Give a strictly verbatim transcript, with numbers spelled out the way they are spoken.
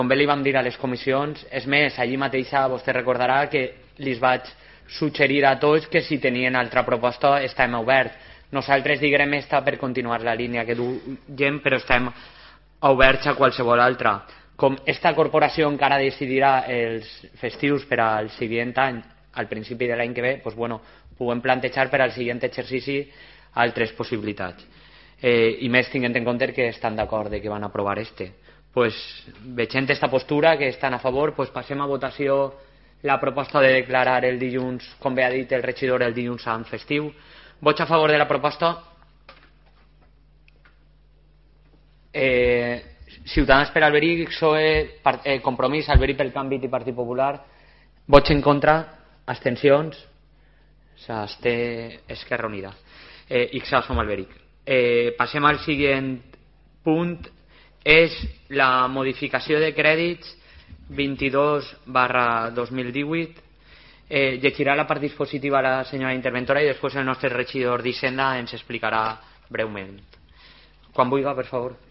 Com bé li vam dir a les comissions, és més, allí mateixa vostè recordarà que li vaig suggerir a tots que si tenien altra proposta estem oberts. Nosaltres diguem esta per continuar la línia que duem, però estem oberts a qualsevol altra. Com esta corporació encara decidirà els festius per al següent any, al principi de l'any que ve, doncs, bueno, podem plantejar per al següent exercici altres possibilitats. Eh, I més tinguent en compte que estan d'acord de que van aprovar este. Pues, veient aquesta postura, que estan a favor, pues, passem a votació la proposta de declarar el dilluns, com bé ha dit el regidor, el dilluns sant festiu. Vots a favor de la proposta? Eh, Ciutadans per Alberic, P S O E, eh, Compromís, Alberic pel Canvi i Partit Popular. Vots en contra? Abstencions? S'absté Esquerra Unida. Eh, I X A som Alberic. Eh, passem al següent punt. És la modificació de crèdits vint-i-dos barra dos mil divuit. Eh, llegirà la part dispositiva la senyora interventora i després el nostre regidor d'Hisenda ens explicarà breument. Quan vulgui, per favor.